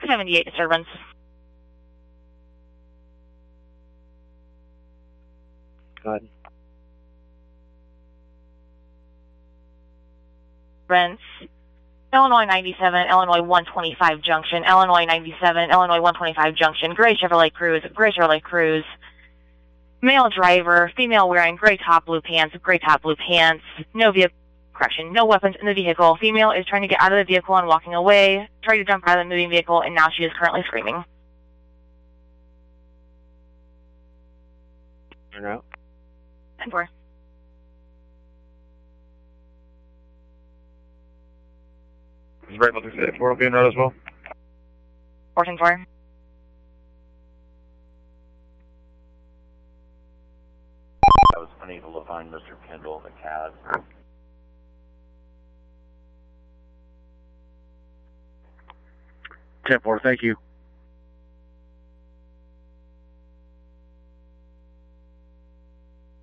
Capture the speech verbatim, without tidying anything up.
seventy-eight disturbance. Go ahead. Rents. Illinois ninety-seven, Illinois one twenty-five Junction, Illinois ninety-seven, Illinois one twenty-five Junction, gray Chevrolet Cruze, gray Chevrolet Cruze. Male driver, female wearing gray top, blue pants, gray top, blue pants. No vehicle, correction, no weapons in the vehicle. Female is trying to get out of the vehicle and walking away, tried to jump out of the moving vehicle, and now she is currently screaming. Turn out. ten four. Is Rachel six eight four being out as well? four ten four. I was unable to find Mister Kendall, the cab. ten four, thank you.